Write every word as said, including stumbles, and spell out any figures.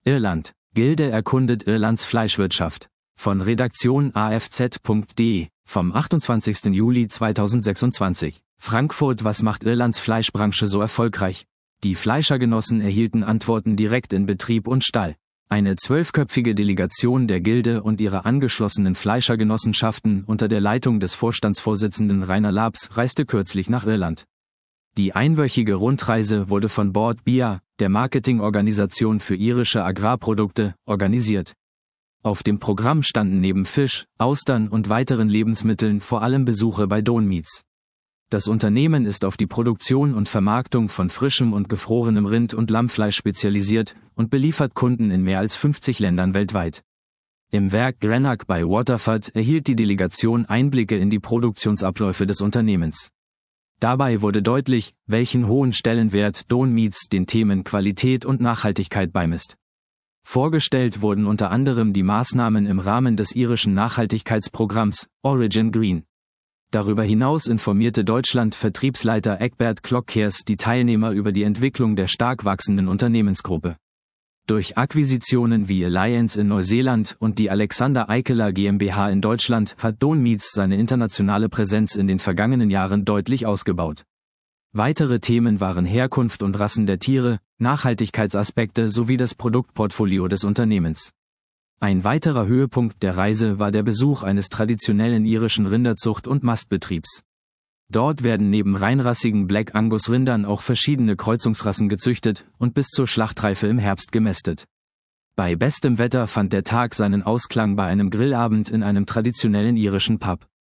Irland. Gilde erkundet Irlands Fleischwirtschaft. Von Redaktion A F Z punkt de, vom achtundzwanzigsten Juli zweitausendsechsundzwanzig. Frankfurt. Was macht Irlands Fleischbranche so erfolgreich? Die Fleischergenossen erhielten Antworten direkt in Betrieb und Stall. Eine zwölfköpfige Delegation der Gilde und ihrer angeschlossenen Fleischergenossenschaften unter der Leitung des Vorstandsvorsitzenden Rainer Labs reiste kürzlich nach Irland. Die einwöchige Rundreise wurde von Bord Bia, der Marketingorganisation für irische Agrarprodukte, organisiert. Auf dem Programm standen neben Fisch, Austern und weiteren Lebensmitteln vor allem Besuche bei Dawn Meats. Das Unternehmen ist auf die Produktion und Vermarktung von frischem und gefrorenem Rind- und Lammfleisch spezialisiert und beliefert Kunden in mehr als fünfzig Ländern weltweit. Im Werk Greenock bei Waterford erhielt die Delegation Einblicke in die Produktionsabläufe des Unternehmens. Dabei wurde deutlich, welchen hohen Stellenwert Dawn Meats den Themen Qualität und Nachhaltigkeit beimisst. Vorgestellt wurden unter anderem die Maßnahmen im Rahmen des irischen Nachhaltigkeitsprogramms Origin Green. Darüber hinaus informierte Deutschland-Vertriebsleiter Egbert Klockers die Teilnehmer über die Entwicklung der stark wachsenden Unternehmensgruppe. Durch Akquisitionen wie Alliance in Neuseeland und die Alexander Eikeler GmbH in Deutschland hat Dawn Meats seine internationale Präsenz in den vergangenen Jahren deutlich ausgebaut. Weitere Themen waren Herkunft und Rassen der Tiere, Nachhaltigkeitsaspekte sowie das Produktportfolio des Unternehmens. Ein weiterer Höhepunkt der Reise war der Besuch eines traditionellen irischen Rinderzucht- und Mastbetriebs. Dort werden neben reinrassigen Black Angus Rindern auch verschiedene Kreuzungsrassen gezüchtet und bis zur Schlachtreife im Herbst gemästet. Bei bestem Wetter fand der Tag seinen Ausklang bei einem Grillabend in einem traditionellen irischen Pub.